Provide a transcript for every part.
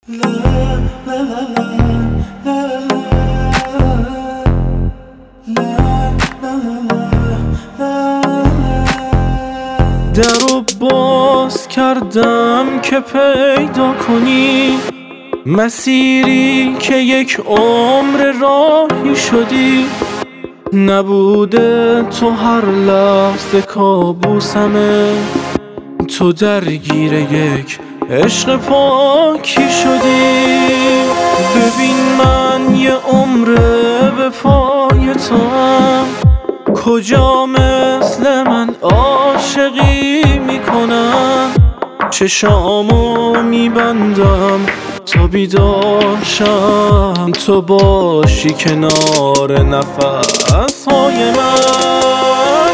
درو باز کردم که پیدا کنی مسیری که یک عمر راهی شدی. نبوده تو هر لحظه کابوسمه، تو درگیر یک عشق پاکی شدی. ببین من یه عمره به پای تو هم، کجا مثل من عاشقی میکنم. چشامو میبندم تا بیدار شم، تو باشی کنار نفسهای من.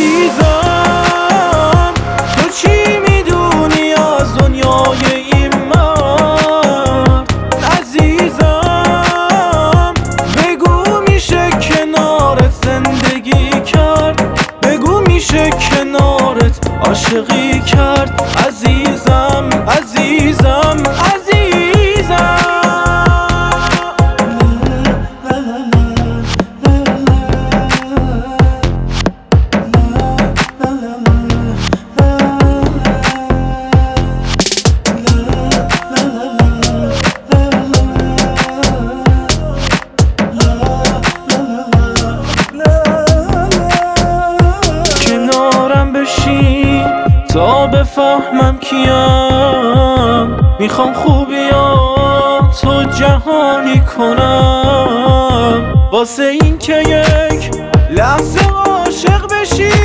عزیزم تو چی میدونی از دنیای این مرد؟ عزیزم بگو میشه کنارت زندگی کرد، بگو میشه کنارت عاشقی کرد. عزیزم عزیزم عزیزم. کنارم بشی تا بفهمم کیم، میخوام خوبیاتو جهانی کنم، واسه این که یک لحظه عاشق بشی.